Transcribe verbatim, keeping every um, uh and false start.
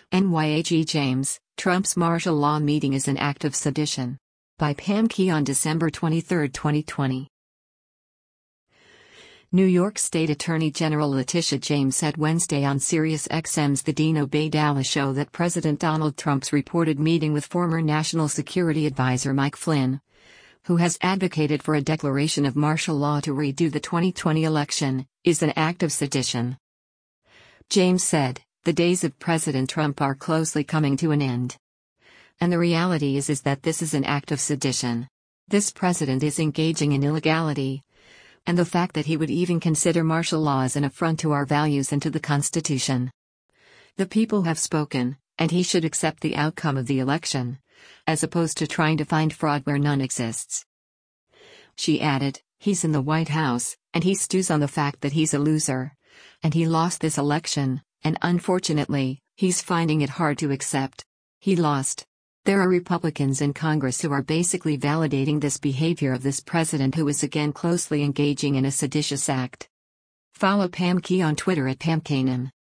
N Y H E James, Trump's martial law meeting is an act of sedition. By Pam Key on December twenty-third, twenty twenty. New York State Attorney General Letitia James said Wednesday on Sirius X M's The Dino Bay Dallas show that President Donald Trump's reported meeting with former National Security Advisor Mike Flynn, who has advocated for a declaration of martial law to redo the twenty twenty election, is an act of sedition. James said, "The days of President Trump are closely coming to an end. And the reality is is that this is an act of sedition. This president is engaging in illegality. And the fact that he would even consider martial law is an affront to our values and to the Constitution. The people have spoken, and he should accept the outcome of the election, as opposed to trying to find fraud where none exists." She added, "He's in the White House, and he stews on the fact that he's a loser. And he lost this election, and unfortunately, he's finding it hard to accept. He lost. There are Republicans in Congress who are basically validating this behavior of this president who is again closely engaging in a seditious act." Follow Pam Key on Twitter at Pam Kanan.